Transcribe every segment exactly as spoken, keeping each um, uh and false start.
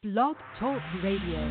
Blog Talk Radio.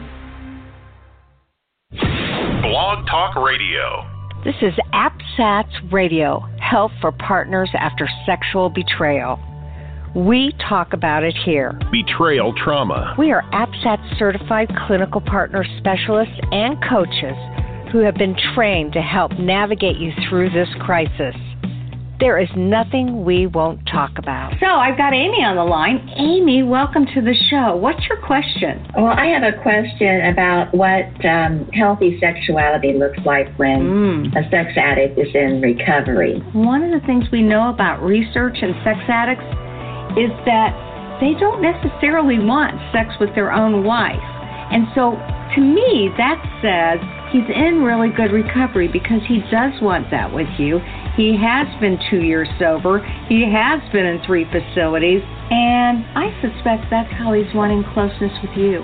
Blog Talk Radio. This is AppSats Radio, Help for Partners After Sexual Betrayal. We talk about it here. Betrayal trauma. We are AppSats certified clinical partner specialists and coaches who have been trained to help navigate you through this crisis. There is nothing we won't talk about. So I've got Amy on the line. Amy, welcome to the show. What's your question? Well, I have a question about what um, healthy sexuality looks like when mm. a sex addict is in recovery. One of the things we know about research and sex addicts is that they don't necessarily want sex with their own wife. And so, to me, that says he's in really good recovery because he does want that with you. He has been two years sober. He has been in three facilities. And I suspect that's how he's wanting closeness with you.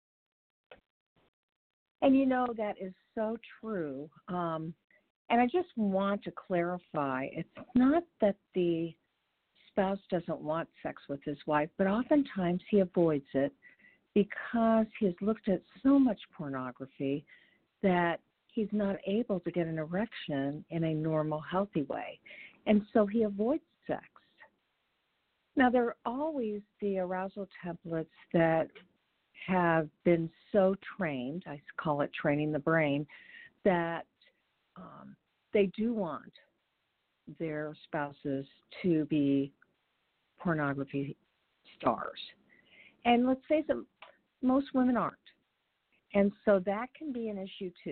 And you know, that is so true. Um, and I just want to clarify, it's not that the spouse doesn't want sex with his wife, but oftentimes he avoids it because he's looked at so much pornography that he's not able to get an erection in a normal, healthy way. And so he avoids sex. Now, there are always the arousal templates that have been so trained, I call it training the brain, that um, they do want their spouses to be pornography stars. And let's face it, most women aren't. And so that can be an issue too.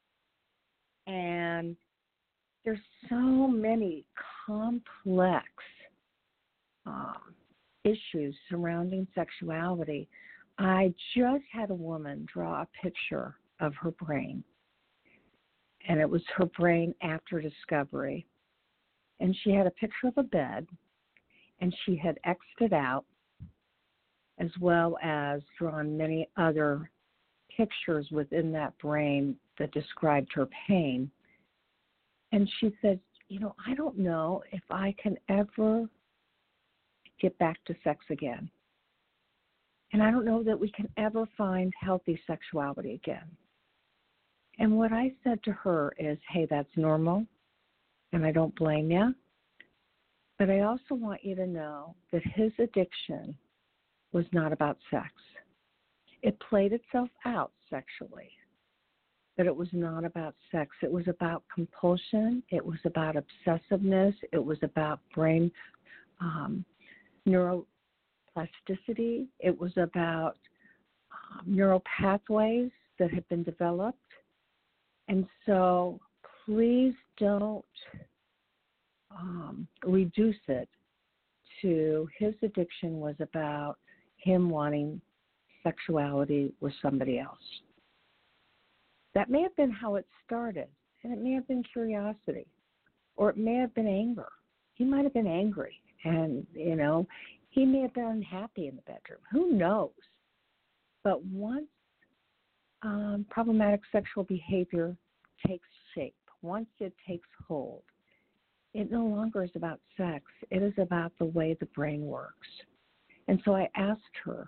And there's so many complex um, issues surrounding sexuality. I just had a woman draw a picture of her brain, and it was her brain after discovery. And she had a picture of a bed, and she had X'd it out, as well as drawn many other pictures within that brain that described her pain. And she said, you know, I don't know if I can ever get back to sex again. And I don't know that we can ever find healthy sexuality again. And what I said to her is, hey, that's normal, and I don't blame you. But I also want you to know that his addiction was not about sex. It played itself out sexually, but it was not about sex. It was about compulsion. It was about obsessiveness. It was about brain um, neuroplasticity. It was about um, neural pathways that had been developed. And so please don't um, reduce it to his addiction was about him wanting sexuality with somebody else. That may have been how it started, and it may have been curiosity, or it may have been anger. He might have been angry, and, you know, he may have been unhappy in the bedroom. Who knows? But once um, problematic sexual behavior takes shape, once it takes hold, it no longer is about sex. It is about the way the brain works. And so I asked her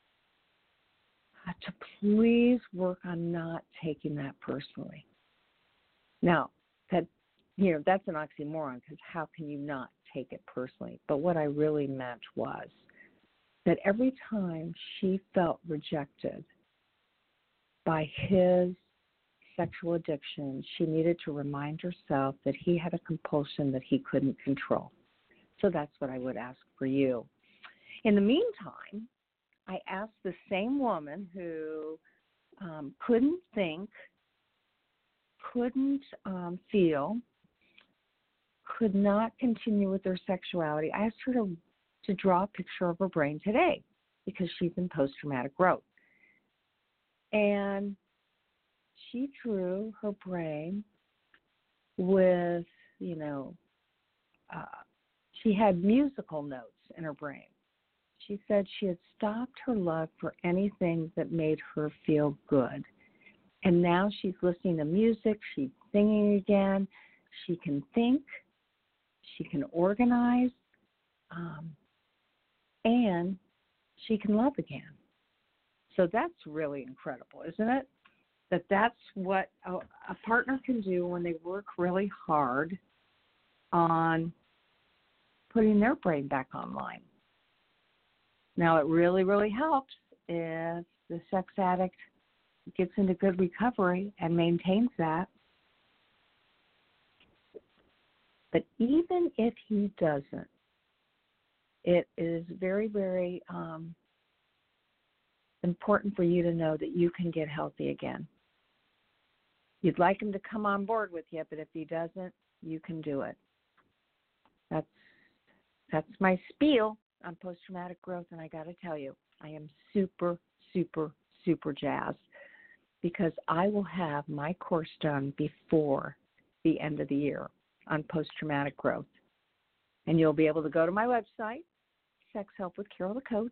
to please work on not taking that personally. Now, that, you know, that's an oxymoron, because how can you not take it personally? But what I really meant was that every time she felt rejected by his sexual addiction, she needed to remind herself that he had a compulsion that he couldn't control. So that's what I would ask for you. In the meantime, I asked the same woman who um, couldn't think, couldn't um, feel, could not continue with her sexuality. I asked her to, to draw a picture of her brain today because she's in post-traumatic growth. And she drew her brain with, you know, uh, she had musical notes in her brain. She said she had stopped her love for anything that made her feel good. And now she's listening to music, she's singing again, she can think, she can organize, um, and she can love again. So that's really incredible, isn't it? That that's what a, a partner can do when they work really hard on putting their brain back online. Now, it really, really helps if the sex addict gets into good recovery and maintains that. But even if he doesn't, it is very, very um, important for you to know that you can get healthy again. You'd like him to come on board with you, but if he doesn't, you can do it. That's that's my spiel on post-traumatic growth, and I got to tell you, I am super, super, super jazzed because I will have my course done before the end of the year on post-traumatic growth. And you'll be able to go to my website, Sex Help with Carol the Coach.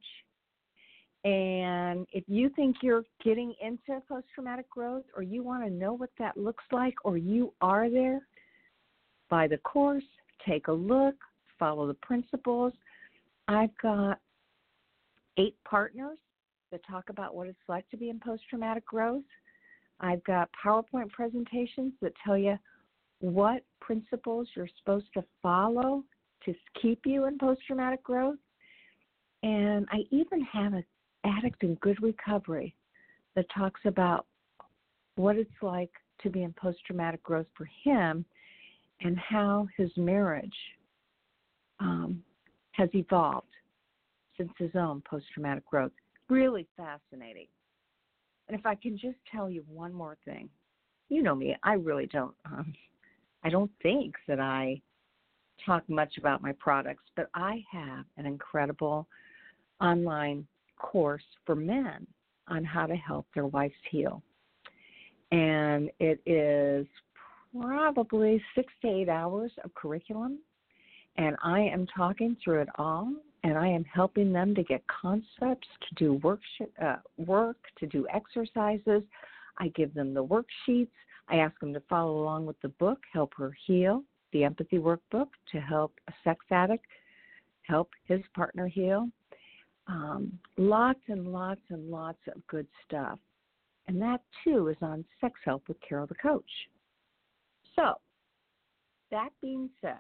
And if you think you're getting into post-traumatic growth or you want to know what that looks like or you are there, buy the course, take a look, follow the principles. I've got eight partners that talk about what it's like to be in post-traumatic growth. I've got PowerPoint presentations that tell you what principles you're supposed to follow to keep you in post-traumatic growth. And I even have an addict in good recovery that talks about what it's like to be in post-traumatic growth for him and how his marriage um, has evolved since his own post-traumatic growth. Really fascinating. And if I can just tell you one more thing, you know me, I really don't, um, I don't think that I talk much about my products, but I have an incredible online course for men on how to help their wives heal. And it is probably six to eight hours of curriculum, and I am talking through it all, and I am helping them to get concepts, to do work, uh, work, to do exercises. I give them the worksheets. I ask them to follow along with the book, Help Her Heal, the empathy workbook to help a sex addict help his partner heal. Um, lots and lots and lots of good stuff. And that, too, is on Sex Help with Carol the Coach. So, that being said,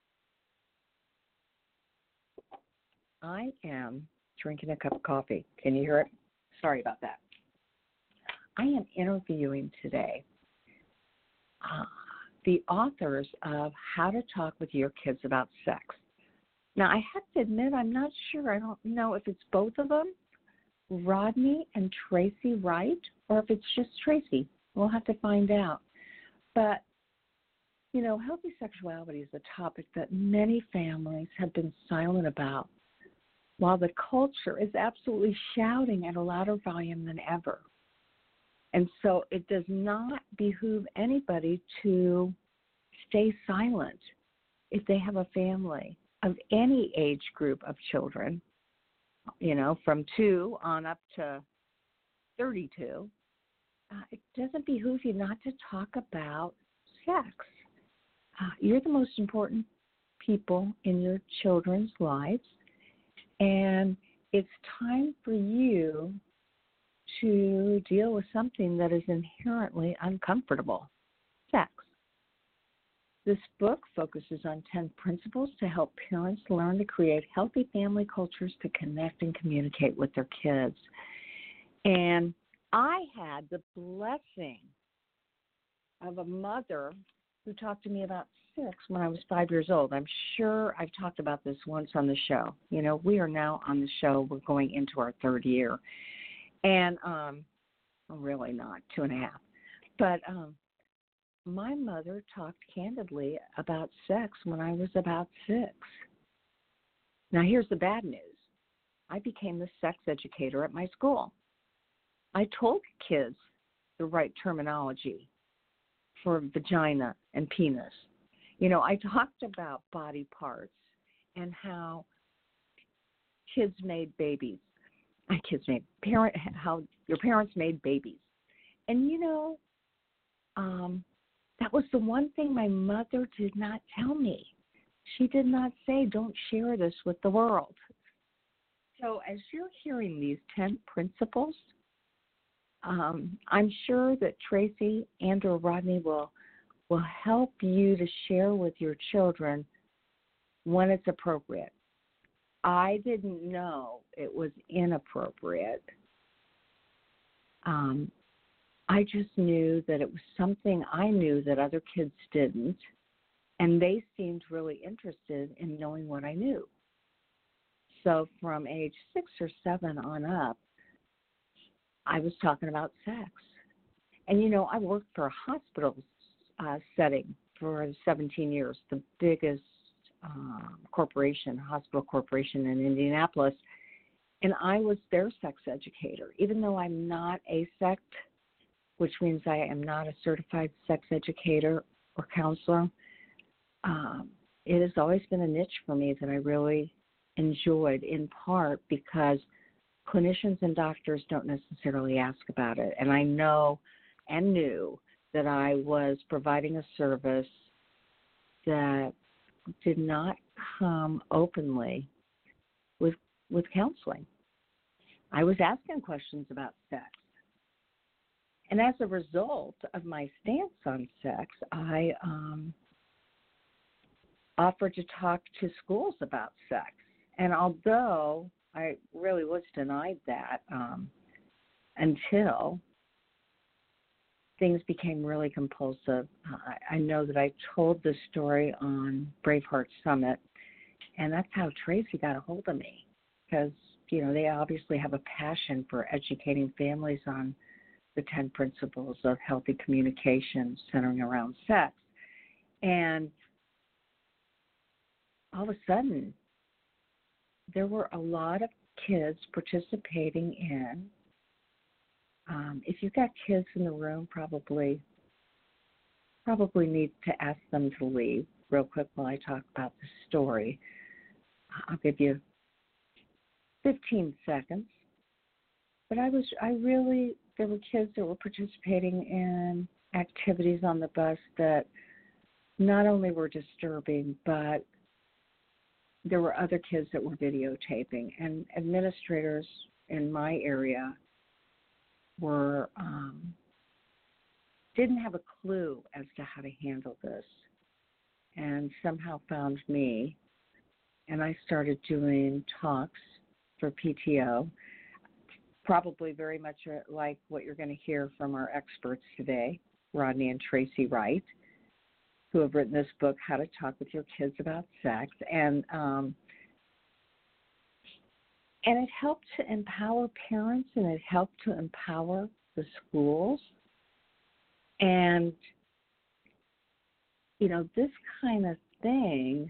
I am drinking a cup of coffee. Can you hear it? Sorry about that. I am interviewing today uh, the authors of How to Talk with Your Kids About Sex. Now, I have to admit, I'm not sure. I don't know if it's both of them, Rodney and Tracy Wright, or if it's just Tracy. We'll have to find out. But, you know, healthy sexuality is a topic that many families have been silent about, while the culture is absolutely shouting at a louder volume than ever. And so it does not behoove anybody to stay silent if they have a family of any age group of children, you know, from two on up to thirty-two. Uh, it doesn't behoove you not to talk about sex. Uh, you're the most important people in your children's lives, and it's time for you to deal with something that is inherently uncomfortable, sex. This book focuses on ten principles to help parents learn to create healthy family cultures to connect and communicate with their kids. And I had the blessing of a mother who talked to me about sex when I was five years old. I'm sure I've talked about this once on the show. You know, we are now on the show. We're going into our third year. And um, well, really not, two and a half. But um, my mother talked candidly about sex when I was about six. Now, here's the bad news. I became the sex educator at my school. I told kids the right terminology for vagina and penis. You know, I talked about body parts and how kids made babies. My kids made parent how your parents made babies. And you know, um, that was the one thing my mother did not tell me. She did not say, don't share this with the world. So as you're hearing these ten principles um, I'm sure that Tracy and or Rodney will will help you to share with your children when it's appropriate. I didn't know it was inappropriate. Um, I just knew that it was something I knew that other kids didn't, and they seemed really interested in knowing what I knew. So from age six or seven on up, I was talking about sex. And, you know, I worked for a hospital uh, setting for seventeen years, the biggest um, corporation, hospital corporation in Indianapolis. And I was their sex educator, even though I'm not A S E C T, which means I am not a certified sex educator or counselor. Um, it has always been a niche for me that I really enjoyed, in part because clinicians and doctors don't necessarily ask about it. And I know and knew that I was providing a service that did not come openly with with counseling. I was asking questions about sex. And as a result of my stance on sex, I um, offered to talk to schools about sex. And although I really was denied that um, until things became really compulsive. I, I know that I told this story on Braveheart Summit, and that's how Tracy got a hold of me, because, you know, they obviously have a passion for educating families on the ten principles of healthy communication centering around sex. And all of a sudden, there were a lot of kids participating in, um, if you've got kids in the room, probably probably need to ask them to leave real quick while I talk about the story. I'll give you fifteen seconds. But I was, I really, there were kids that were participating in activities on the bus that not only were disturbing, but there were other kids that were videotaping, and administrators in my area were um, didn't have a clue as to how to handle this, and somehow found me, and I started doing talks for P T O, probably very much like what you're going to hear from our experts today, Rodney and Tracy Wright, who have written this book, How to Talk with Your Kids About Sex. And um, and it helped to empower parents, and it helped to empower the schools. And, you know, this kind of thing,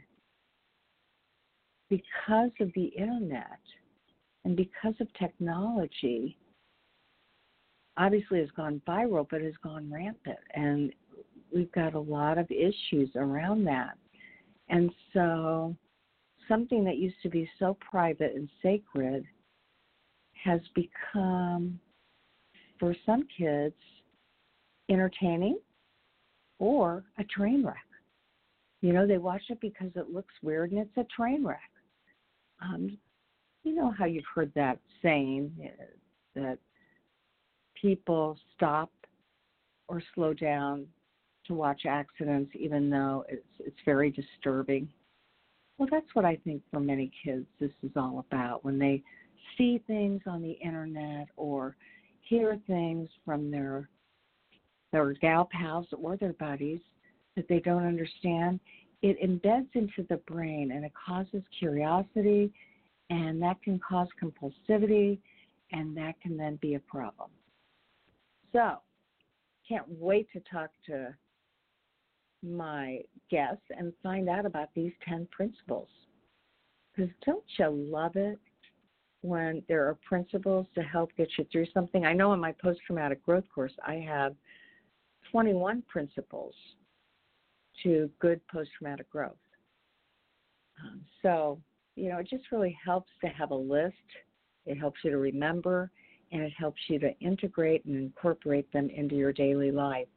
because of the internet and because of technology, obviously has gone viral, but has gone rampant. And we've got a lot of issues around that. And so something that used to be so private and sacred has become, for some kids, entertaining or a train wreck. You know, they watch it because it looks weird and it's a train wreck. Um, you know how you've heard that saying that people stop or slow down to watch accidents, even though it's it's very disturbing. Well, that's what I think for many kids this is all about. When they see things on the internet or hear things from their their gal pals or their buddies that they don't understand, it embeds into the brain and it causes curiosity, and that can cause compulsivity, and that can then be a problem. So, can't wait to talk to my guests and find out about these ten principles. Because don't you love it when there are principles to help get you through something? I know in my post-traumatic growth course, I have twenty-one principles to good post-traumatic growth. Um, so, you know, it just really helps to have a list. It helps you to remember, and it helps you to integrate and incorporate them into your daily life.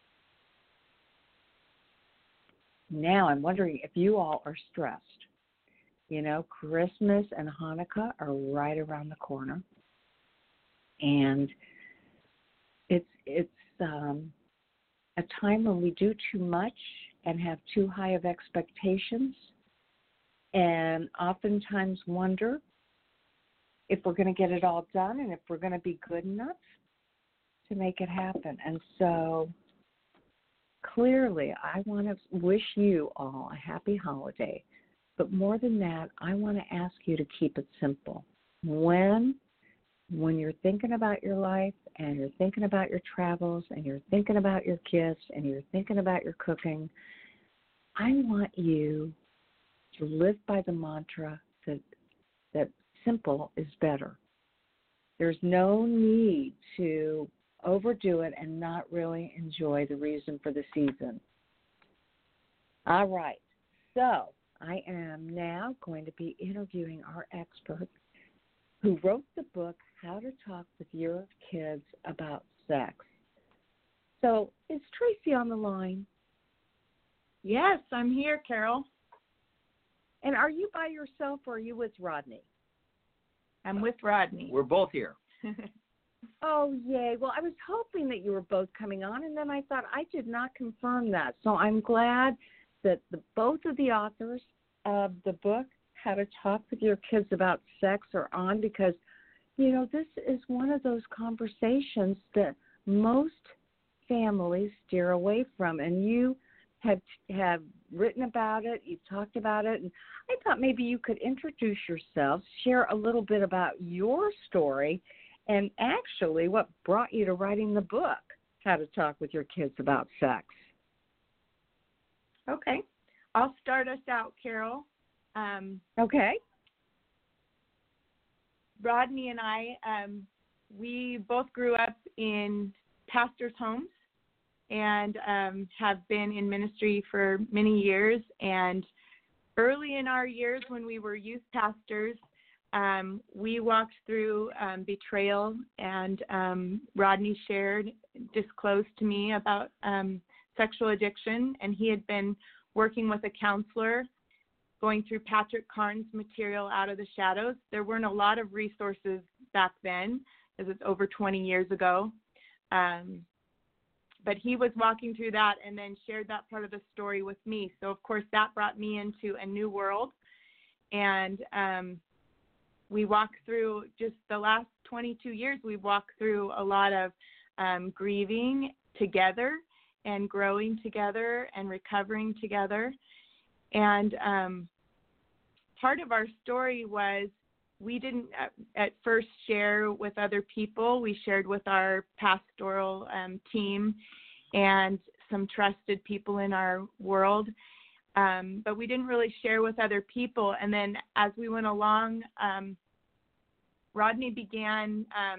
Now, I'm wondering if you all are stressed. You know, Christmas and Hanukkah are right around the corner. And um, a time when we do too much and have too high of expectations, and oftentimes wonder if we're going to get it all done and if we're going to be good enough to make it happen. And so clearly, I want to wish you all a happy holiday. But more than that, I want to ask you to keep it simple. When, when you're thinking about your life and you're thinking about your travels and you're thinking about your gifts and you're thinking about your cooking, I want you to live by the mantra that that simple is better. There's no need to overdo it and not really enjoy the reason for the season. All right, so I am now going to be interviewing our expert who wrote the book, How to Talk with Your Kids About Sex. So is Tracy on the line? Yes, I'm here, Carol. And are you by yourself or are you with Rodney? I'm with Rodney. We're both here. Oh, yay. Well, I was hoping that you were both coming on, and then I thought I did not confirm that. So I'm glad that the, both of the authors of the book, How to Talk with Your Kids About Sex, are on because, you know, this is one of those conversations that most families steer away from, and you have have written about it, you've talked about it, and I thought maybe you could introduce yourself, share a little bit about your story, and actually what brought you to writing the book, How to Talk with Your Kids About Sex. Okay. I'll start us out, Carol. Um, okay. Rodney and I, um, we both grew up in pastors' homes and um, have been in ministry for many years. And early in our years when we were youth pastors, um, we walked through um, betrayal, and um, Rodney shared, disclosed to me about um, sexual addiction, and he had been working with a counselor going through Patrick Carnes' material, Out of the Shadows. There weren't a lot of resources back then, as it's over twenty years ago. Um, but he was walking through that and then shared that part of the story with me. So, of course, that brought me into a new world. And um, we walked through just the last twenty-two years, we've walked through a lot of um, grieving together and growing together and recovering together. And um, part of our story was we didn't at, at first share with other people. We shared with our pastoral um, team and some trusted people in our world. Um, but we didn't really share with other people. And then as we went along, um, Rodney began, um,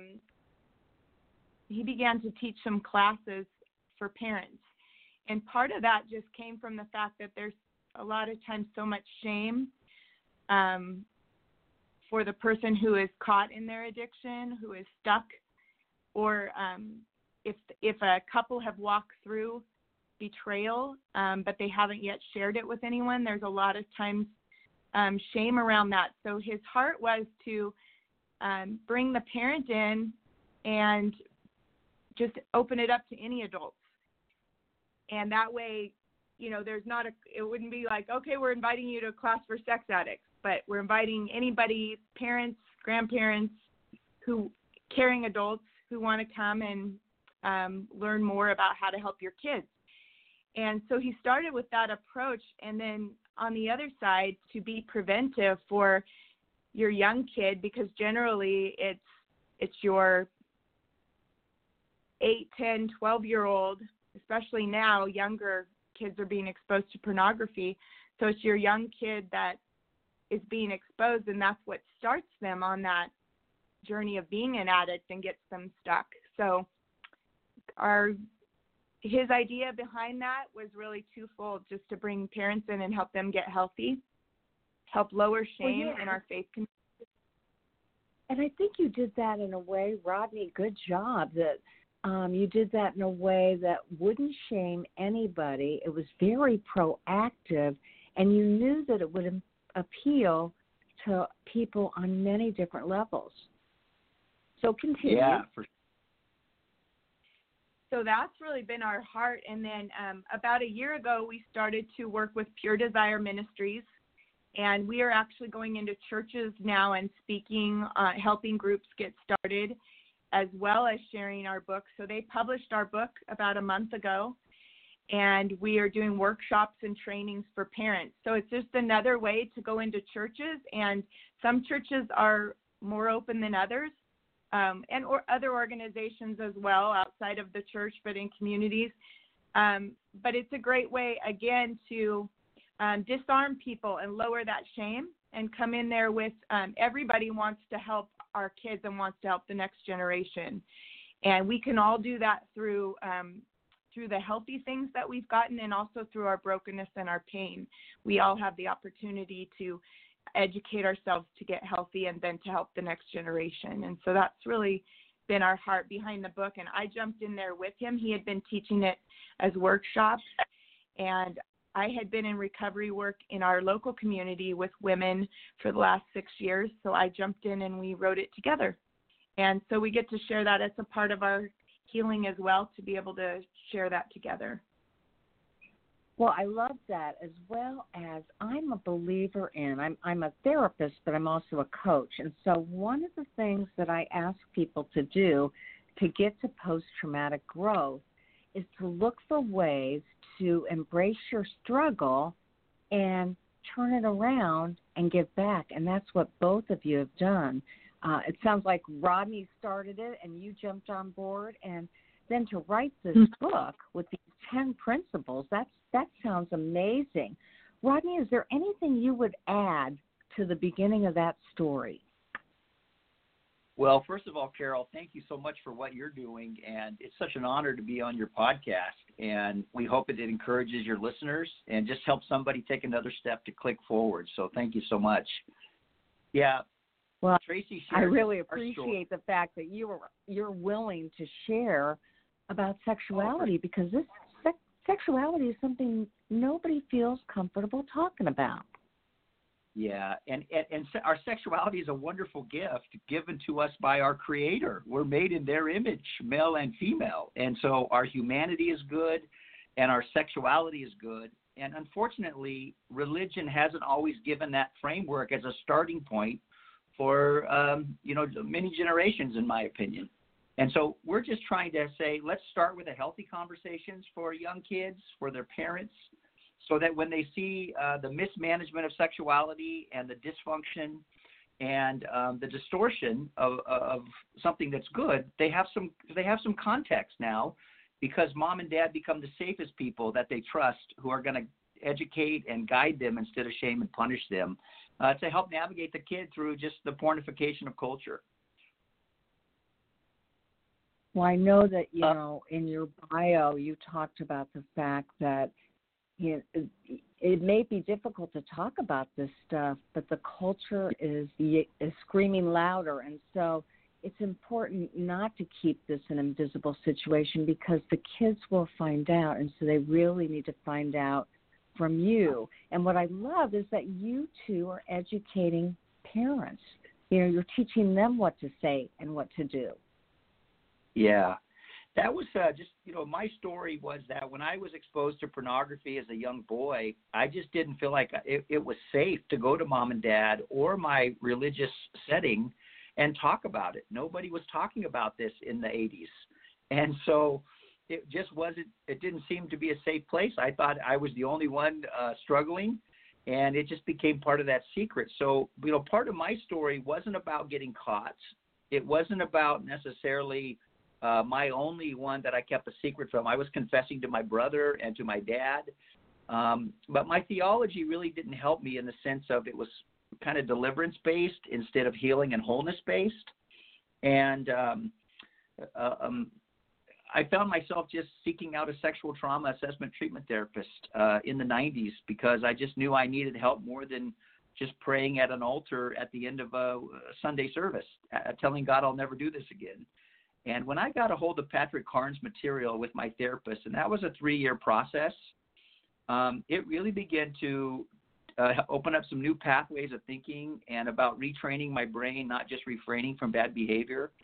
he began to teach some classes for parents. And part of that just came from the fact that there's a lot of times so much shame um, for the person who is caught in their addiction, who is stuck, or um, if if a couple have walked through betrayal, um, but they haven't yet shared it with anyone, there's a lot of times um, shame around that. So his heart was to um, bring the parent in and just open it up to any adults. And that way, you know, there's not a, it wouldn't be like, okay, we're inviting you to a class for sex addicts, but we're inviting anybody, parents, grandparents, who, caring adults who want to come and um, learn more about how to help your kids. And so he started with that approach. And then on the other side, to be preventive for your young kid, because generally it's, it's your eight, ten, twelve-year-old, especially now, younger kids are being exposed to pornography. So it's your young kid that is being exposed, and that's what starts them on that journey of being an addict and gets them stuck. So our his idea behind that was really twofold, just to bring parents in and help them get healthy, help lower shame well, yeah. in our faith community. And I think you did that in a way, Rodney, good job, that um, you did that in a way that wouldn't shame anybody. It was very proactive, and you knew that it would appeal to people on many different levels. So continue. Yeah, for so that's really been our heart. And then um, about a year ago, we started to work with Pure Desire Ministries. And we are actually going into churches now and speaking, uh, helping groups get started, as well as sharing our book. So they published our book about a month ago, and we are doing workshops and trainings for parents. So it's just another way to go into churches, and some churches are more open than others, um, and or other organizations as well outside of the church, but in communities. Um, but it's a great way, again, to um, disarm people and lower that shame and come in there with um, everybody wants to help our kids and wants to help the next generation. And we can all do that through um, through the healthy things that we've gotten, and also through our brokenness and our pain. We all have the opportunity to educate ourselves to get healthy and then to help the next generation. And so that's really been our heart behind the book. And I jumped in there with him. He had been teaching it as workshops, and I had been in recovery work in our local community with women for the last six years. So I jumped in and we wrote it together. And so we get to share that as a part of our healing as well, to be able to share that together. Well, I love that, as well as I'm a believer in, I'm, I'm a therapist, but I'm also a coach. And so one of the things that I ask people to do to get to post-traumatic growth is to look for ways to embrace your struggle and turn it around and give back. And that's what both of you have done. Uh, it sounds like Rodney started it and you jumped on board. And then to write this mm-hmm. book with these ten principles, that's, that sounds amazing. Rodney, is there anything you would add to the beginning of that story? Well, first of all, Carol, thank you so much for what you're doing, and it's such an honor to be on your podcast, and we hope that it encourages your listeners and just helps somebody take another step to click forward. So thank you so much. Yeah. Well, Tracy, I really appreciate the fact that you are, you're willing to share about sexuality, because this sex, sexuality is something nobody feels comfortable talking about. Yeah, and, and, and our sexuality is a wonderful gift given to us by our Creator. We're made in their image, male and female. And so our humanity is good and our sexuality is good. And unfortunately, religion hasn't always given that framework as a starting point for, um, you know, many generations, in my opinion. And so we're just trying to say, let's start with a healthy conversations for young kids, for their parents, so that when they see uh, the mismanagement of sexuality and the dysfunction and um, the distortion of, of something that's good, they have some they have some context now, because mom and dad become the safest people that they trust, who are going to educate and guide them instead of shame and punish them, uh, to help navigate the kid through just the pornification of culture. Well, I know that, you know, in your bio, you talked about the fact that, you know, it may be difficult to talk about this stuff, but the culture is, is screaming louder. And so it's important not to keep this an invisible situation, because the kids will find out. And so they really need to find out from you. And what I love is that you two are educating parents. You know, you're teaching them what to say and what to do. Yeah. That was uh, just, you know, my story was that when I was exposed to pornography as a young boy, I just didn't feel like it, it was safe to go to mom and dad or my religious setting and talk about it. Nobody was talking about this in the eighties. And so it just wasn't, it didn't seem to be a safe place. I thought I was the only one uh, struggling, and it just became part of that secret. So, you know, part of my story wasn't about getting caught. It wasn't about necessarily Uh, my only one that I kept a secret from. I was confessing to my brother and to my dad. Um, but my theology really didn't help me, in the sense of it was kind of deliverance-based instead of healing and wholeness-based. And um, uh, um, I found myself just seeking out a sexual trauma assessment treatment therapist uh, in the nineties, because I just knew I needed help more than just praying at an altar at the end of a Sunday service, uh, telling God I'll never do this again. And when I got a hold of Patrick Carnes' material with my therapist, and that was a three-year process, um, it really began to uh, open up some new pathways of thinking and about retraining my brain, not just refraining from bad behavior.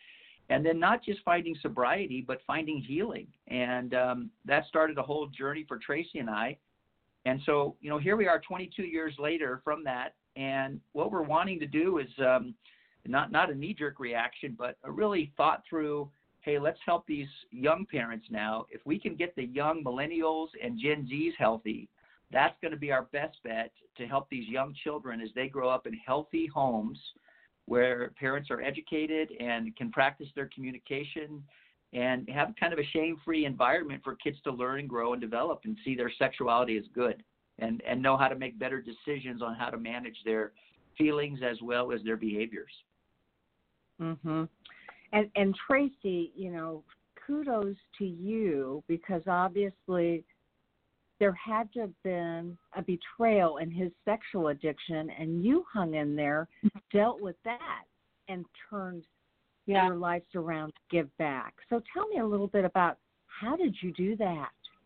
and then not just finding sobriety, but finding healing. And um, that started a whole journey for Tracy and I. And so, you know, here we are twenty-two years later from that. And what we're wanting to do is um, not, not a knee-jerk reaction, but a really thought through, hey, let's help these young parents now. If we can get the young millennials and Gen Zs healthy, that's going to be our best bet to help these young children as they grow up in healthy homes where parents are educated and can practice their communication and have kind of a shame-free environment for kids to learn and grow and develop and see their sexuality as good and, and know how to make better decisions on how to manage their feelings as well as their behaviors. Mhm. And and Tracy, you know, kudos to you, because obviously there had to have been a betrayal in his sexual addiction, and you hung in there, dealt with that, and turned yeah. your lives around to give back. So tell me a little bit about how did you do that?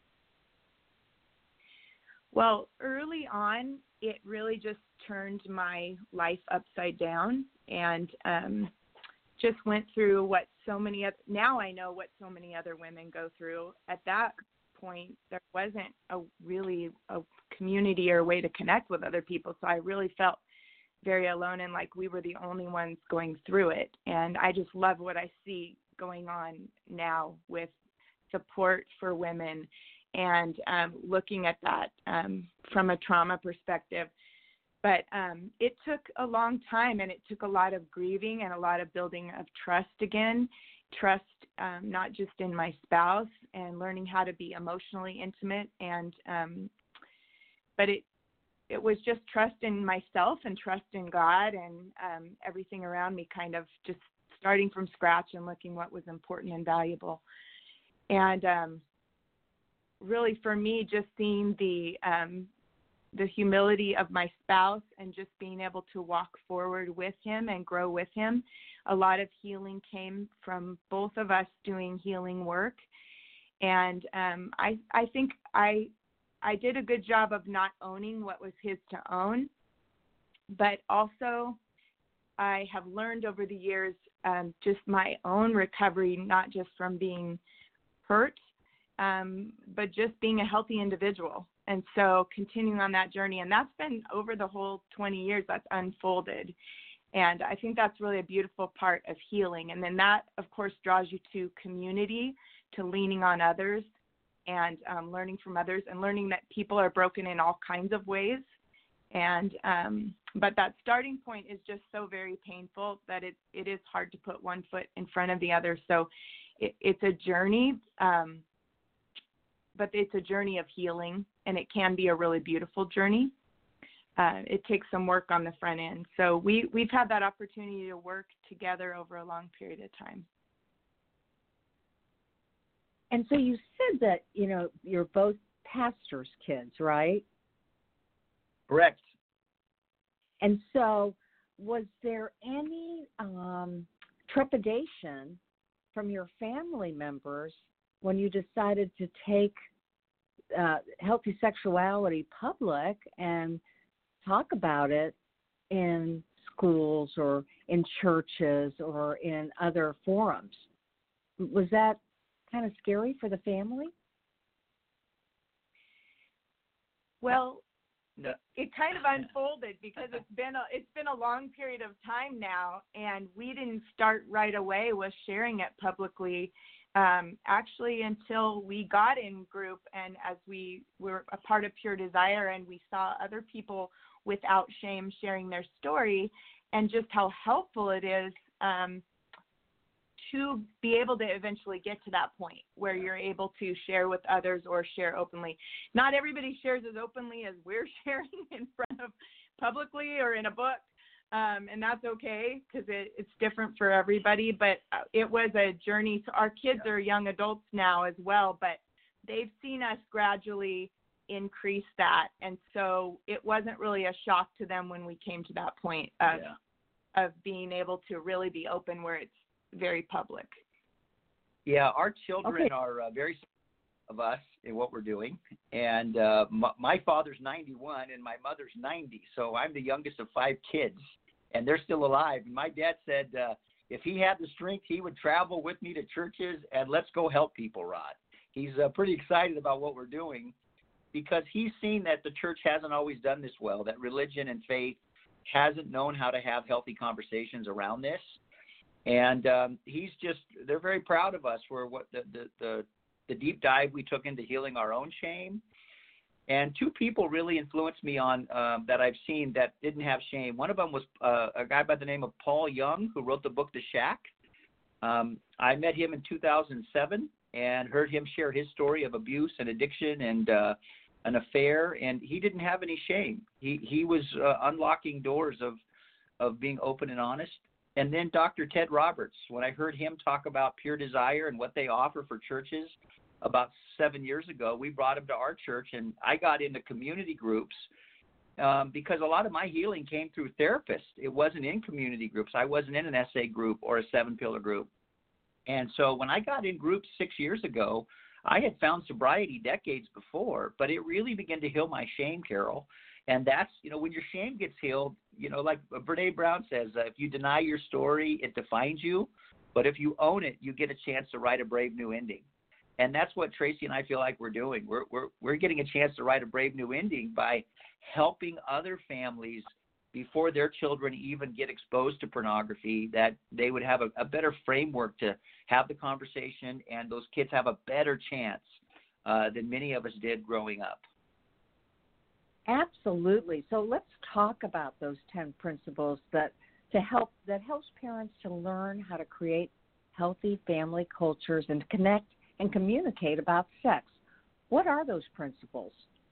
Well, early on, it really just turned my life upside down, and um, just went through what so many other, now I know what so many other women go through. At that point, there wasn't a really a community or a way to connect with other people. So I really felt very alone and like we were the only ones going through it. And I just love what I see going on now with support for women and um, looking at that um, from a trauma perspective. But um, it took a long time, and it took a lot of grieving and a lot of building of trust again, trust um, not just in my spouse and learning how to be emotionally intimate. And um, but it it was just trust in myself and trust in God and um, everything around me, kind of just starting from scratch and looking what was important and valuable. And um, really for me, just seeing the um, the humility of my spouse and just being able to walk forward with him and grow with him. A lot of healing came from both of us doing healing work. And um, I, I think I, I did a good job of not owning what was his to own, but also I have learned over the years um, just my own recovery, not just from being hurt, um, but just being a healthy individual. And so continuing on that journey, and that's been over the whole twenty years that's unfolded. And I think that's really a beautiful part of healing. And then that, of course, draws you to community, to leaning on others and um, learning from others and learning that people are broken in all kinds of ways. And um, but that starting point is just so very painful that it, it is hard to put one foot in front of the other. So it, it's a journey, um, but it's a journey of healing. And it can be a really beautiful journey. Uh, it takes some work on the front end. So we, we've had that opportunity to work together over a long period of time. And so you said that, you know, you're both pastors' kids, right? Correct. And so was there any um, trepidation from your family members when you decided to take Uh, healthy sexuality public and talk about it in schools or in churches or in other forums? Was that kind of scary for the family? Well, no. it, it kind of unfolded because it's been a, it's been a long period of time now, and we didn't start right away with sharing it publicly. Um, actually, until we got in group and as we were a part of Pure Desire and we saw other people without shame sharing their story and just how helpful it is um, to be able to eventually get to that point where you're able to share with others or share openly. Not everybody shares as openly as we're sharing in front of publicly or in a book. Um, and that's okay because it, it's different for everybody, but it was a journey. So our kids yeah. are young adults now as well, but they've seen us gradually increase that. And so it wasn't really a shock to them when we came to that point of, yeah. of being able to really be open where it's very public. Yeah, our children okay. are uh, very of us in what we're doing. And uh, my, my father's ninety-one and my mother's ninety. So I'm the youngest of five kids and they're still alive. And my dad said, uh, if he had the strength, he would travel with me to churches and let's go help people, Rod. He's uh, pretty excited about what we're doing because he's seen that the church hasn't always done this well, that religion and faith hasn't known how to have healthy conversations around this. And um, he's just, they're very proud of us for what the, the, the, the deep dive we took into healing our own shame. And two people really influenced me on um, that I've seen that didn't have shame. One of them was uh, a guy by the name of Paul Young, who wrote the book The Shack. Um, I met him in two thousand seven and heard him share his story of abuse and addiction and uh, an affair, and he didn't have any shame. He he was uh, unlocking doors of of being open and honest. And then Doctor Ted Roberts, when I heard him talk about Pure Desire and what they offer for churches about seven years ago, we brought him to our church, and I got into community groups um, because a lot of my healing came through therapists. It wasn't in community groups. I wasn't in an S A group or a seven-pillar group. And so when I got in groups six years ago, I had found sobriety decades before, but it really began to heal my shame, Carol. And that's, you know, when your shame gets healed, you know, like Brene Brown says, uh, if you deny your story, it defines you. But if you own it, you get a chance to write a brave new ending. And that's what Tracy and I feel like we're doing. We're, we're, we're getting a chance to write a brave new ending by helping other families before their children even get exposed to pornography, that they would have a, a better framework to have the conversation, and those kids have a better chance uh, than many of us did growing up. Absolutely. So let's talk about those ten principles that to help that helps parents to learn how to create healthy family cultures and connect and communicate about sex. What are those principles?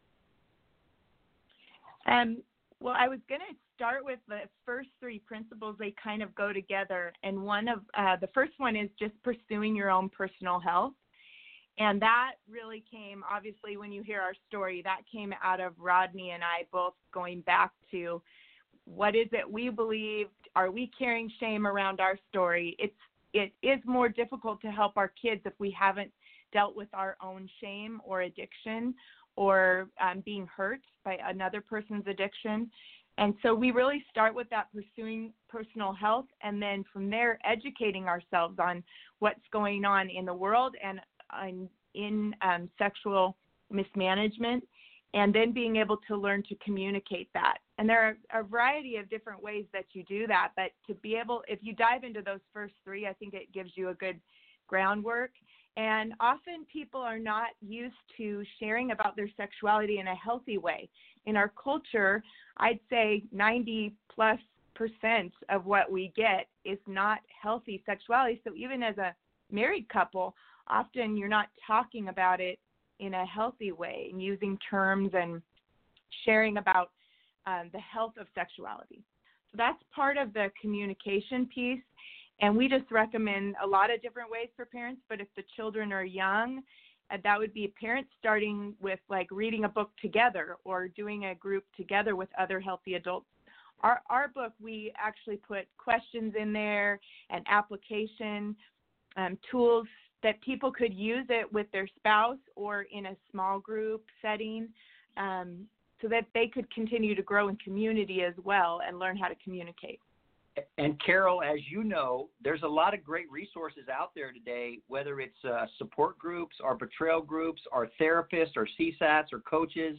Um, well, I was going to start with the first three principles. They kind of go together. And one of uh, the first one is just pursuing your own personal health. And that really came, obviously, when you hear our story, that came out of Rodney and I both going back to what is it we believed? Are we carrying shame around our story? It's It is more difficult to help our kids if we haven't dealt with our own shame or addiction or um, being hurt by another person's addiction. And so we really start with that pursuing personal health, and then from there educating ourselves on what's going on in the world and um, in um, sexual mismanagement, and then being able to learn to communicate that. And there are a variety of different ways that you do that, but to be able, if you dive into those first three, I think it gives you a good groundwork. And often people are not used to sharing about their sexuality in a healthy way. In our culture, I'd say ninety plus percent of what we get is not healthy sexuality. So even as a married couple, often you're not talking about it in a healthy way and using terms and sharing about um, the health of sexuality. So that's part of the communication piece. And we just recommend a lot of different ways for parents, but if the children are young, uh, that would be parents starting with like reading a book together or doing a group together with other healthy adults. Our, our book, we actually put questions in there and application um, tools that people could use it with their spouse or in a small group setting um, so that they could continue to grow in community as well and learn how to communicate. And Carol, as you know, there's a lot of great resources out there today, whether it's uh, support groups or betrayal groups or therapists or C SATs or coaches,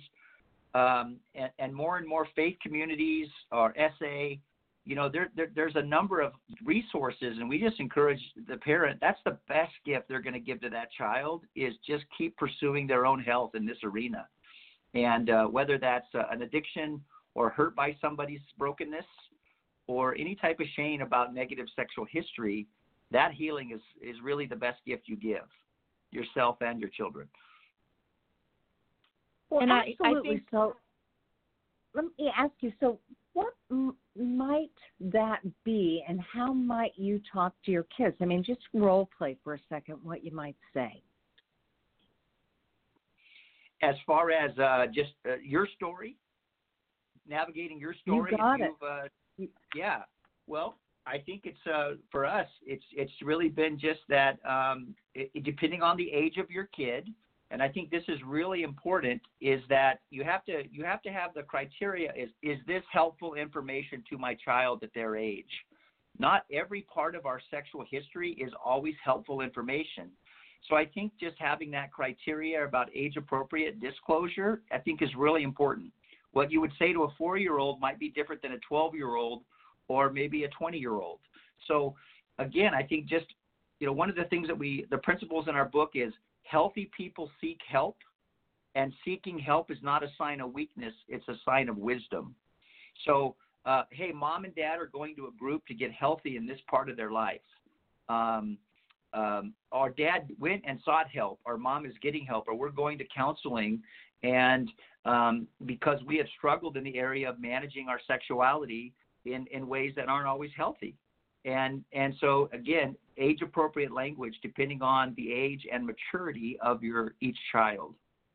um, and, and more and more faith communities or S A. You know, there, there there's a number of resources, and we just encourage the parent. That's the best gift they're going to give to that child is just keep pursuing their own health in this arena. And uh, whether that's uh, an addiction or hurt by somebody's brokenness, or any type of shame about negative sexual history, that healing is, is really the best gift you give yourself and your children. Well, and absolutely. I, I think, so let me ask you, so what m- might that be, and how might you talk to your kids? I mean, just role play for a second what you might say. As far as uh, just uh, your story, navigating your story. You got if it. Uh, Yeah, well, I think it's uh, for us. It's it's really been just that. Um, it, it, depending on the age of your kid, and I think this is really important. Is that you have to you have to have the criteria. Is is this helpful information to my child at their age? not every part of our sexual history is always helpful information. So I think just having that criteria about age-appropriate disclosure, I think is really important. What you would say to a four-year-old might be different than a twelve-year-old or maybe a twenty-year-old. So again, I think just, you know, one of the things that we, the principles in our book is healthy people seek help, and seeking help is not a sign of weakness, it's a sign of wisdom. So, uh, hey, mom and dad are going to a group to get healthy in this part of their life. Um, um, our dad went and sought help, our mom is getting help, or we're going to counseling, and um, because we have struggled in the area of managing our sexuality in, in ways that aren't always healthy. And and so, again, age-appropriate language depending on the age and maturity of your each child.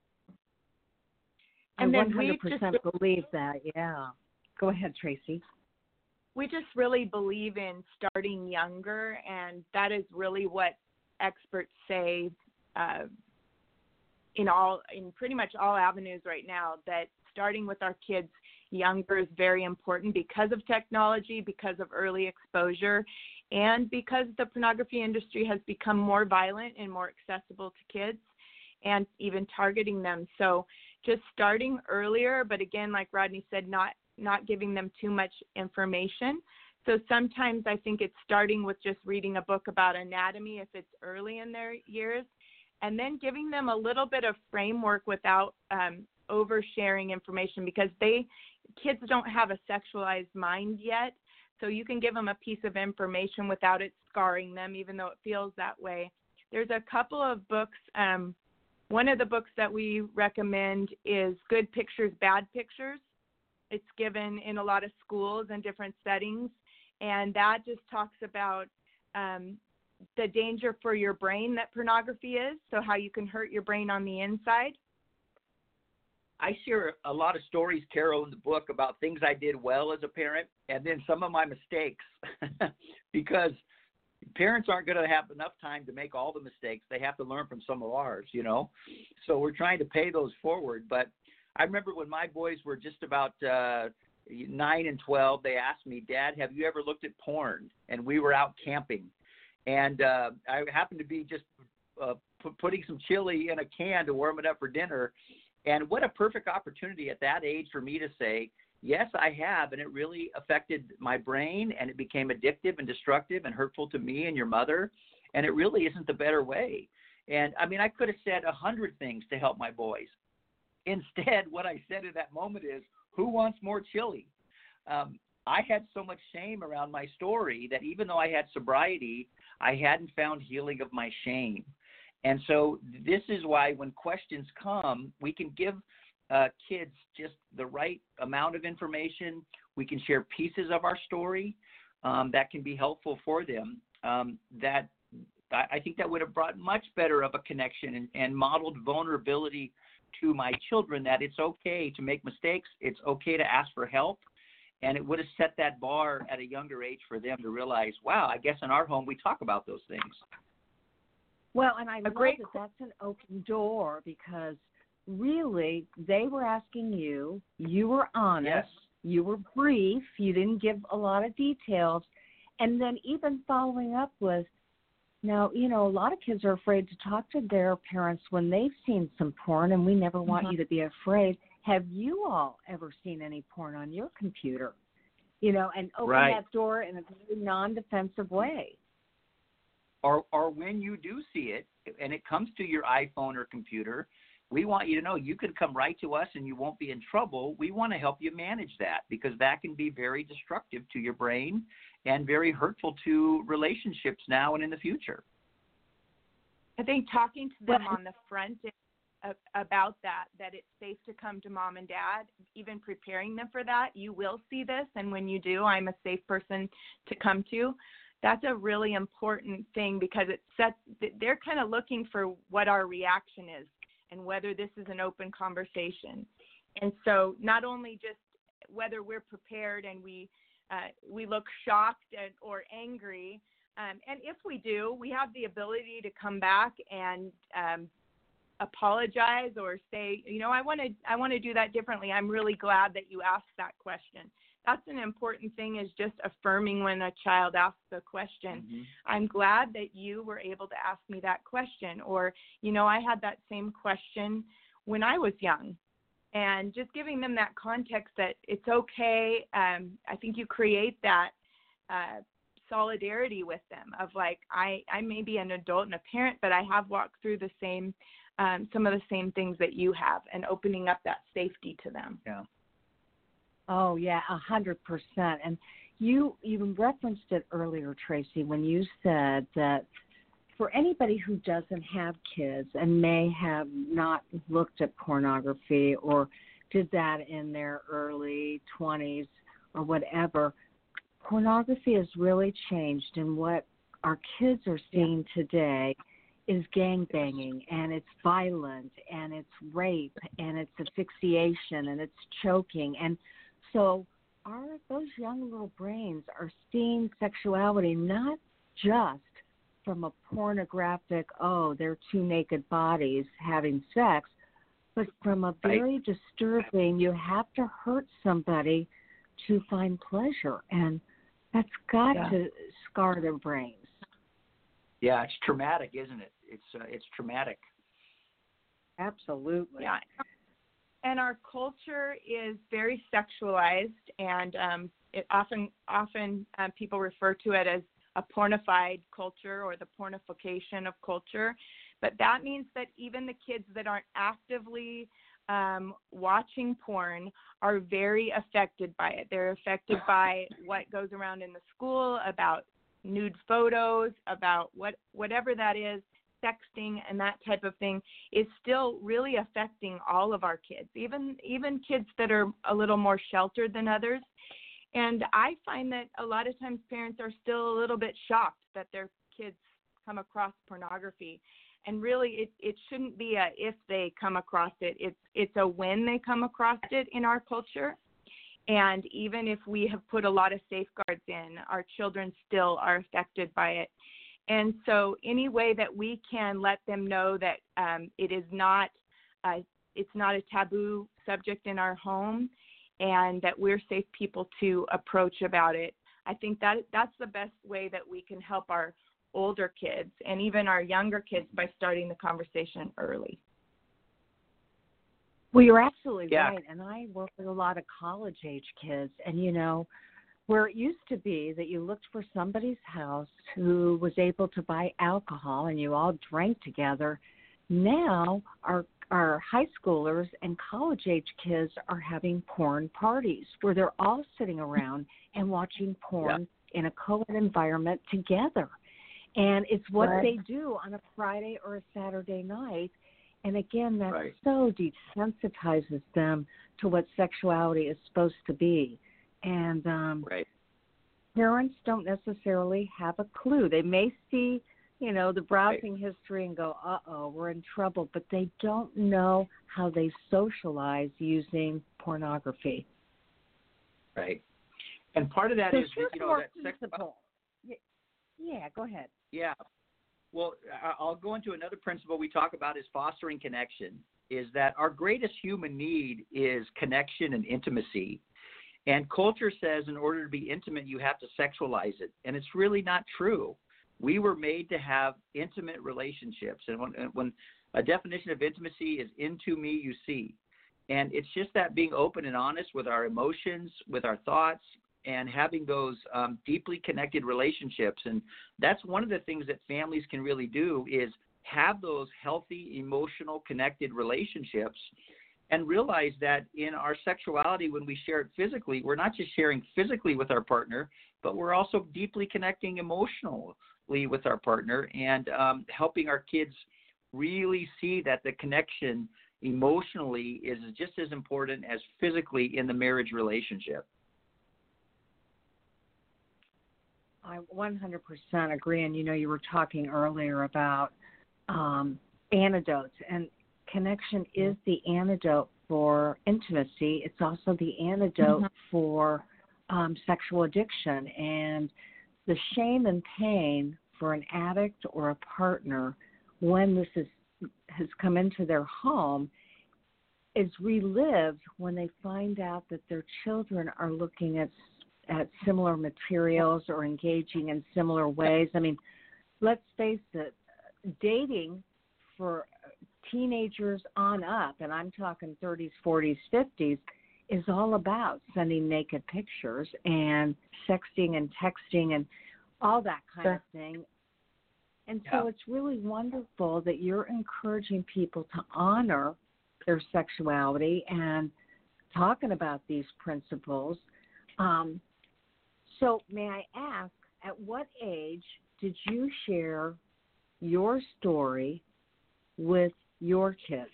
And I one hundred percent just, believe that, yeah. Go ahead, Tracy. We just really believe in starting younger, and that is really what experts say uh, in all, in pretty much all avenues right now, that starting with our kids younger is very important because of technology, because of early exposure, and because the pornography industry has become more violent and more accessible to kids and even targeting them. So just starting earlier, but again, like Rodney said, not not giving them too much information. So sometimes I think it's starting with just reading a book about anatomy if it's early in their years, and then giving them a little bit of framework without um, oversharing information, because they kids don't have a sexualized mind yet. So you can give them a piece of information without it scarring them, even though it feels that way. There's a couple of books. Um, one of the books that we recommend is Good Pictures, Bad Pictures. It's given in a lot of schools and different settings, and that just talks about um, the danger for your brain that pornography is, so how you can hurt your brain on the inside. I share a lot of stories, Carol, in the book about things I did well as a parent, and then some of my mistakes, because parents aren't going to have enough time to make all the mistakes. They have to learn from some of ours, you know. So we're trying to pay those forward. But I remember when my boys were just about uh, nine and twelve, they asked me, Dad, have you ever looked at porn? And we were out camping. And uh, I happened to be just uh, p- putting some chili in a can to warm it up for dinner. And what a perfect opportunity at that age for me to say, yes, I have, and it really affected my brain, and it became addictive and destructive and hurtful to me and your mother, and it really isn't the better way. And, I mean, I could have said a hundred things to help my boys. Instead, what I said in that moment is, who wants more chili? Um, I had so much shame around my story that even though I had sobriety, I hadn't found healing of my shame. And so this is why when questions come, we can give uh, kids just the right amount of information. We can share pieces of our story um, that can be helpful for them. Um, that I think that would have brought much better of a connection and, and modeled vulnerability to my children, that it's okay to make mistakes. It's okay to ask for help. And it would have set that bar at a younger age for them to realize, wow, I guess in our home we talk about those things. Well, and I A love great that that's an open door, because really they were asking you, you were honest, Yes. you were brief, you didn't give a lot of details, and then even following up with, now, you know, a lot of kids are afraid to talk to their parents when they've seen some porn, and we never want Mm-hmm. you to be afraid. Have you all ever seen any porn on your computer? You know, and open Right. that door in a very non-defensive way. Or, or when you do see it and it comes to your iPhone or computer, we want you to know you can come right to us and you won't be in trouble. We want to help you manage that, because that can be very destructive to your brain and very hurtful to relationships now and in the future. I think talking to them on the front end about that, that it's safe to come to mom and dad, even preparing them for that. You will see this, and when you do, I'm a safe person to come to. That's a really important thing, because it sets, they're kind of looking for what our reaction is and whether this is an open conversation. And so not only just whether we're prepared and we uh, we look shocked and, or angry, um, and if we do, we have the ability to come back and um, apologize or say, you know, I want to I want to do that differently. I'm really glad that you asked that question. that's an important thing, is just affirming when a child asks a question. Mm-hmm. I'm glad that you were able to ask me that question. Or, you know, I had that same question when I was young. And just giving them that context that it's okay. Um, I think you create that uh, solidarity with them of like, I, I may be an adult and a parent, but I have walked through the same, um, some of the same things that you have, and opening up that safety to them. Yeah. Oh, yeah, a hundred percent. And you you referenced it earlier, Tracy, when you said that for anybody who doesn't have kids and may have not looked at pornography or did that in their early twenties or whatever, pornography has really changed. And what our kids are seeing today is gangbanging, and it's violent, and it's rape, and it's asphyxiation, and it's choking. And so our those young little brains are seeing sexuality not just from a pornographic, oh, they're two naked bodies having sex, but from a very right. disturbing, you have to hurt somebody to find pleasure. And that's got yeah. to scar their brains. Yeah, it's traumatic, isn't it? It's uh, it's traumatic. Absolutely. Yeah. And our culture is very sexualized, and um, it often often uh, people refer to it as a pornified culture or the pornification of culture. But that means that even the kids that aren't actively um, watching porn are very affected by it. They're affected by what goes around in the school about nude photos, about what whatever that is, sexting and that type of thing is still really affecting all of our kids, even even kids that are a little more sheltered than others. And I find that a lot of times parents are still a little bit shocked that their kids come across pornography. And really, it, it shouldn't be a if they come across it. It's it's a when they come across it in our culture. And even if we have put a lot of safeguards in, our children still are affected by it. And so any way that we can let them know that um, it is not a, it's not a taboo subject in our home, and that we're safe people to approach about it, I think that that's the best way that we can help our older kids and even our younger kids by starting the conversation early. Well, you're absolutely yeah. right. And I work with a lot of college-age kids, and, you know, where it used to be that you looked for somebody's house who was able to buy alcohol and you all drank together, now our our high schoolers and college-age kids are having porn parties where they're all sitting around and watching porn yeah. in a co-ed environment together. And it's what right. they do on a Friday or a Saturday night. And again, that right. so desensitizes them to what sexuality is supposed to be. And um, right. parents don't necessarily have a clue. They may see, you know, the browsing right. history and go, uh-oh, we're in trouble, but they don't know how they socialize using pornography. Right. And part of that so is, you know, that principle. Sex- yeah, go ahead. Yeah. Well, I'll go into another principle we talk about is fostering connection, is that our greatest human need is connection and intimacy. And culture says in order to be intimate, you have to sexualize it. And it's really not true. We were made to have intimate relationships. And when, when a definition of intimacy is into me, you see. And it's just that being open and honest with our emotions, with our thoughts, and having those um, deeply connected relationships. And that's one of the things that families can really do is have those healthy, emotional, connected relationships and realize that in our sexuality, when we share it physically, we're not just sharing physically with our partner, but we're also deeply connecting emotionally with our partner and um, helping our kids really see that the connection emotionally is just as important as physically in the marriage relationship. I one hundred percent agree. And, you know, you were talking earlier about um, antidotes, and connection is the antidote for intimacy. It's also the antidote mm-hmm. for um, sexual addiction. And the shame and pain for an addict or a partner when this is, has come into their home is relived when they find out that their children are looking at at similar materials or engaging in similar ways. I mean, let's face it, dating for teenagers on up, and I'm talking thirties, forties, fifties, is all about sending naked pictures and sexting and texting and all that kind sure. of thing. And so yeah. it's really wonderful that you're encouraging people to honor their sexuality and talking about these principles. Um, so may I ask, at what age did you share your story with your kids?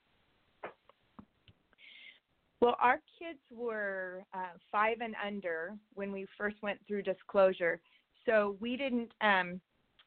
Well, our kids were uh, five and under when we first went through disclosure, so we didn't um,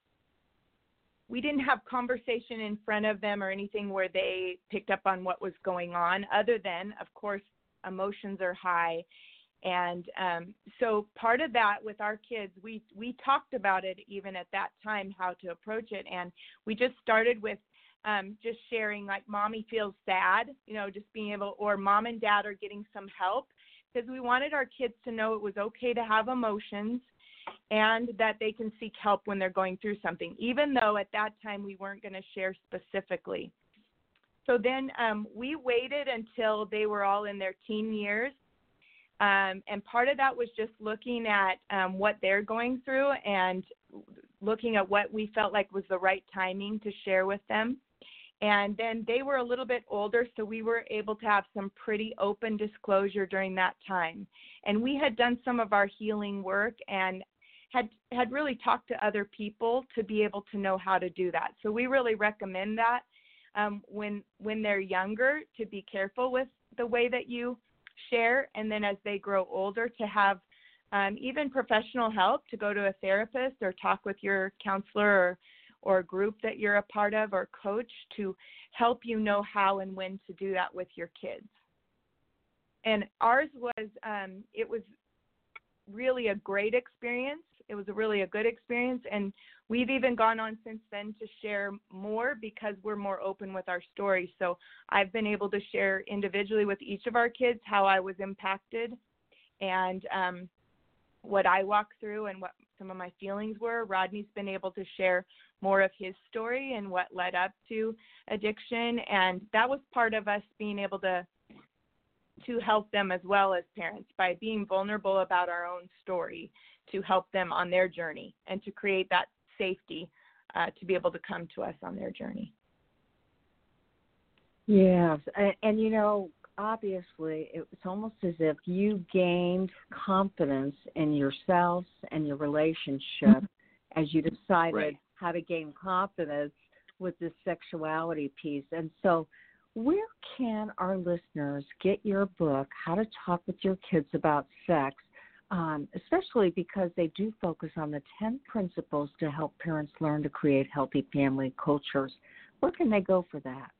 we didn't have conversation in front of them or anything where they picked up on what was going on. Other than, of course, emotions are high, and um, so part of that with our kids, we we talked about it even at that time, how to approach it, and we just started with. Um, just sharing like mommy feels sad, you know, just being able, or mom and dad are getting some help, because we wanted our kids to know it was okay to have emotions and that they can seek help when they're going through something, even though at that time we weren't going to share specifically. So then um, we waited until they were all in their teen years. Um, and part of that was just looking at um, what they're going through and looking at what we felt like was the right timing to share with them. And then they were a little bit older, so we were able to have some pretty open disclosure during that time. And we had done some of our healing work and had had really talked to other people to be able to know how to do that. So we really recommend that um, when when they're younger, to be careful with the way that you share, and then as they grow older, to have um, even professional help, to go to a therapist or talk with your counselor or or a group that you're a part of or coach to help you know how and when to do that with your kids. And ours was, um, it was really a great experience. It was a really a good experience. And we've even gone on since then to share more because we're more open with our stories. So I've been able to share individually with each of our kids how I was impacted and um, what I walked through and what some of my feelings were. Rodney's been able to share more of his story and what led up to addiction. And that was part of us being able to to help them as well as parents by being vulnerable about our own story, to help them on their journey and to create that safety uh, to be able to come to us on their journey. Yes. And, and, you know, obviously it was almost as if you gained confidence in yourselves and your relationship as you decided right. how to gain confidence with this sexuality piece. And so where can our listeners get your book, How to Talk with Your Kids About Sex, um, especially because they do focus on the ten principles to help parents learn to create healthy family cultures? Where can they go for that?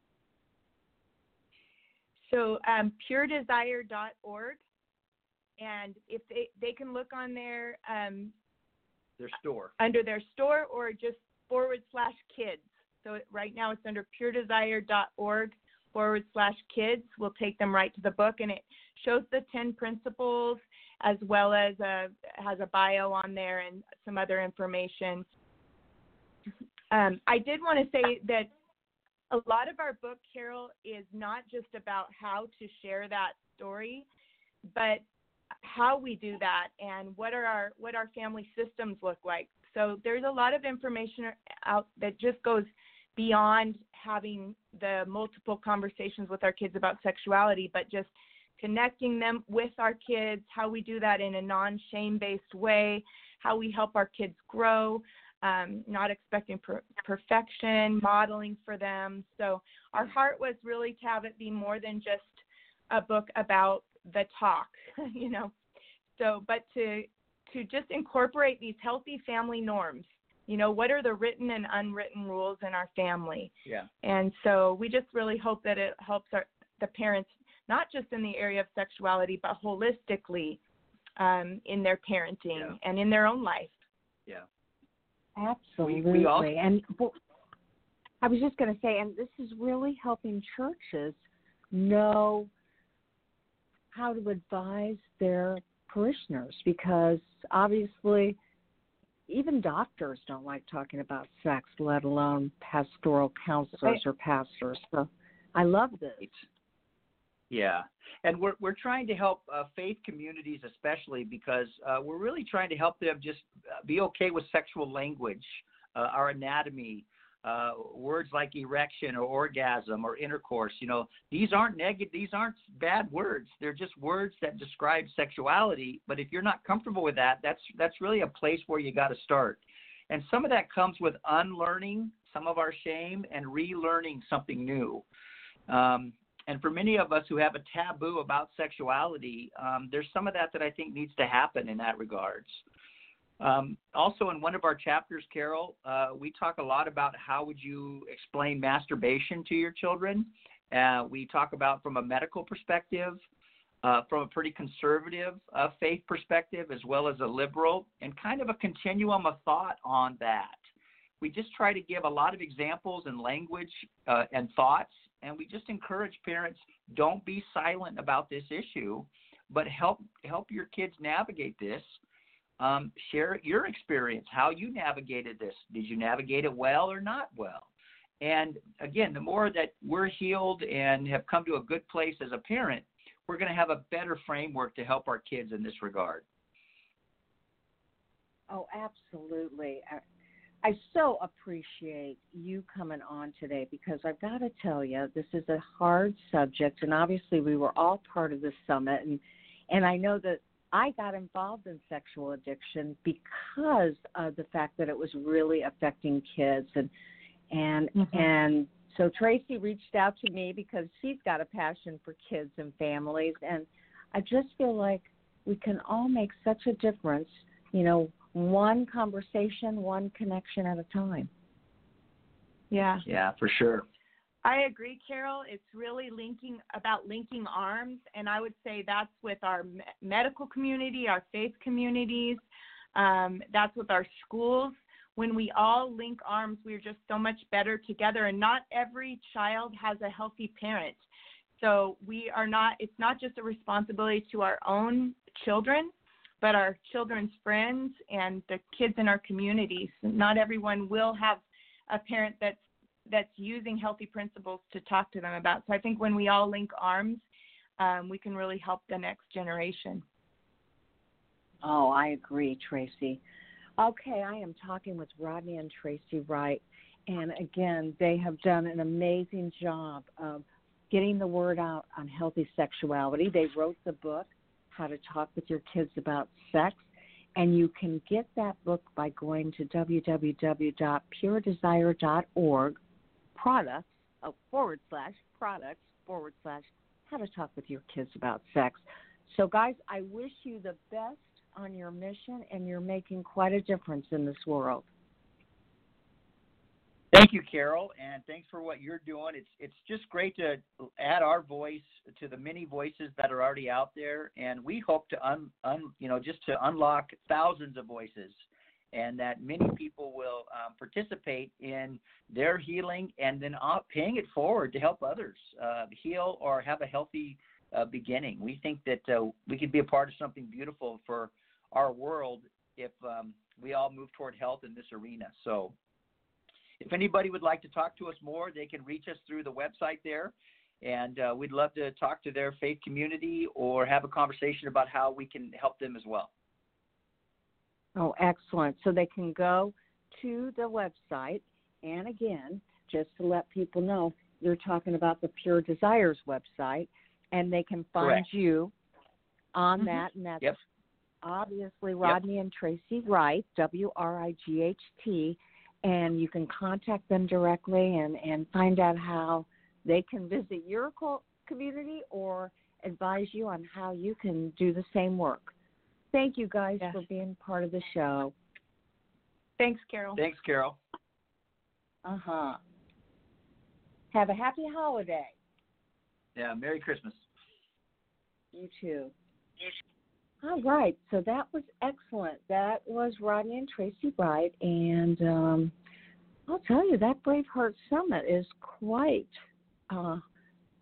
So um, pure desire dot org, and if they, they can look on their um, their store under their store or just forward slash kids. So right now it's under pure desire dot org forward slash kids. We'll take them right to the book, and it shows the ten principles as well as a, has a bio on there and some other information. Um, I did want to say that a lot of our book, Carol, is not just about how to share that story, but how we do that and what are our what our family systems look like. So there's a lot of information out that just goes beyond having the multiple conversations with our kids about sexuality, but just connecting them with our kids, how we do that in a non-shame-based way, how we help our kids grow, um, not expecting per- perfection, modeling for them. So our heart was really to have it be more than just a book about the talk, you know. So, but to to just incorporate these healthy family norms. You know, what are the written and unwritten rules in our family? Yeah. And so we just really hope that it helps our, the parents, not just in the area of sexuality, but holistically um, in their parenting yeah. and in their own life. Yeah. Absolutely. We, we also, and well, I was just going to say, and this is really helping churches know how to advise their parishioners, because obviously even doctors don't like talking about sex, let alone pastoral counselors right. or pastors. So I love this. Yeah, and we're we're trying to help uh, faith communities, especially because uh, we're really trying to help them just be okay with sexual language, uh, our anatomy, uh, words like erection or orgasm or intercourse. You know, these aren't negative; these aren't bad words. They're just words that describe sexuality. But if you're not comfortable with that, that's that's really a place where you got to start. And some of that comes with unlearning some of our shame and relearning something new. Um, And for many of us who have a taboo about sexuality, um, there's some of that that I think needs to happen in that regards. Um, also, in one of our chapters, Carol, uh, we talk a lot about how would you explain masturbation to your children. Uh, we talk about from a medical perspective, uh, from a pretty conservative uh, faith perspective, as well as a liberal, and kind of a continuum of thought on that. We just try to give a lot of examples and language uh, and thoughts. And we just encourage parents, don't be silent about this issue, but help help your kids navigate this. Um, share your experience, how you navigated this. Did you navigate it well or not well? And again, the more that we're healed and have come to a good place as a parent, we're going to have a better framework to help our kids in this regard. Oh, absolutely. I- I so appreciate you coming on today, because I've got to tell you, this is a hard subject, and obviously we were all part of the summit, and, and I know that I got involved in sexual addiction because of the fact that it was really affecting kids, and and mm-hmm. and so Tracy reached out to me because she's got a passion for kids and families, and I just feel like we can all make such a difference, you know, one conversation, one connection at a time. Yeah. Yeah, for sure. I agree, Carol. It's really linking about linking arms, and I would say that's with our me- medical community, our faith communities, um, that's with our schools. When we all link arms, we're just so much better together, and not every child has a healthy parent. So we are not, it's not just a responsibility to our own children, but our children's friends and the kids in our communities. Not everyone will have a parent that's that's using healthy principles to talk to them about. So I think when we all link arms, um, we can really help the next generation. Oh, I agree, Tracy. Okay, I am talking with Rodney and Tracy Wright, and again, they have done an amazing job of getting the word out on healthy sexuality. They wrote the book, How to Talk with Your Kids About Sex, and you can get that book by going to w w w dot pure desire dot org, products, oh, forward slash, products, forward slash, How to Talk with Your Kids About Sex. So, guys, I wish you the best on your mission, and you're making quite a difference in this world. Thank you, Carol, and thanks for what you're doing. It's it's just great to add our voice to the many voices that are already out there, and we hope to un, un you know just to unlock thousands of voices, and that many people will um, participate in their healing and then uh, paying it forward to help others uh, heal or have a healthy uh, beginning. We think that uh, we could be a part of something beautiful for our world if um, we all move toward health in this arena. So. If anybody would like to talk to us more, they can reach us through the website there, and uh, we'd love to talk to their faith community or have a conversation about how we can help them as well. Oh, excellent. So they can go to the website, and again, just to let people know, you're talking about the Pure Desires website, and they can find Correct. you on mm-hmm. that, and that's yep. obviously Rodney yep. and Tracy Wright, W R I G H T, and you can contact them directly and, and find out how they can visit your community or advise you on how you can do the same work. Thank you, guys, yes. for being part of the show. Thanks, Carol. Thanks, Carol. Uh-huh. Have a happy holiday. Yeah, Merry Christmas. You too. All right, so that was excellent. That was Rodney and Tracy Wright, and um, I'll tell you, that Braveheart Summit is quite uh,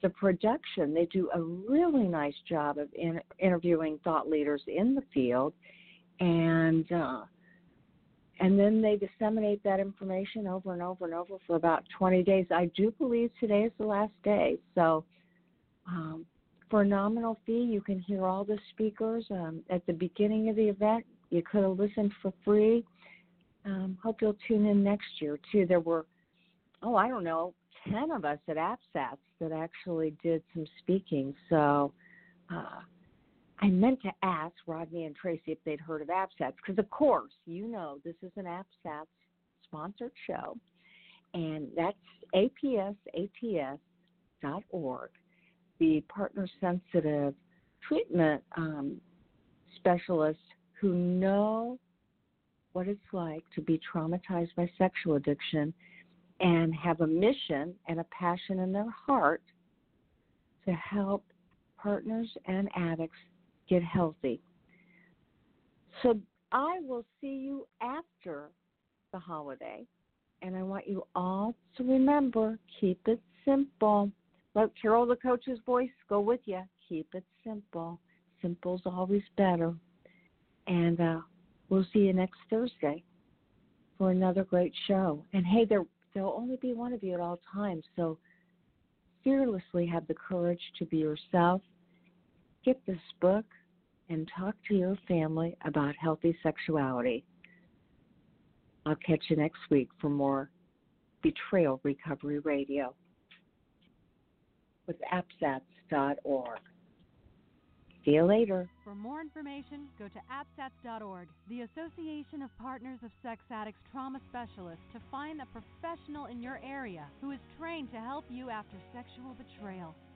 the production. They do a really nice job of in, interviewing thought leaders in the field, and uh, and then they disseminate that information over and over and over for about twenty days. I do believe today is the last day, so um, for a nominal fee, you can hear all the speakers um, at the beginning of the event. You could have listened for free. Um, hope you'll tune in next year, too. There were, oh, I don't know, ten of us at APSATS that actually did some speaking. So uh, I meant to ask Rodney and Tracy if they'd heard of APSATS, because, of course, you know this is an APSATS-sponsored show, and that's A P S A T S dot org. The partner-sensitive treatment um, specialists who know what it's like to be traumatized by sexual addiction and have a mission and a passion in their heart to help partners and addicts get healthy. So I will see you after the holiday, and I want you all to remember, keep it simple. Let Carol, the coach's voice, go with you. Keep it simple. Simple's always better. And uh, we'll see you next Thursday for another great show. And, hey, there there'll only be one of you at all times, so fearlessly have the courage to be yourself. Get this book and talk to your family about healthy sexuality. I'll catch you next week for more Betrayal Recovery Radio with A P S A T S dot org. See you later. For more information, go to A P S A T S dot org, the Association of Partners of Sex Addicts Trauma Specialists, to find a professional in your area who is trained to help you after sexual betrayal.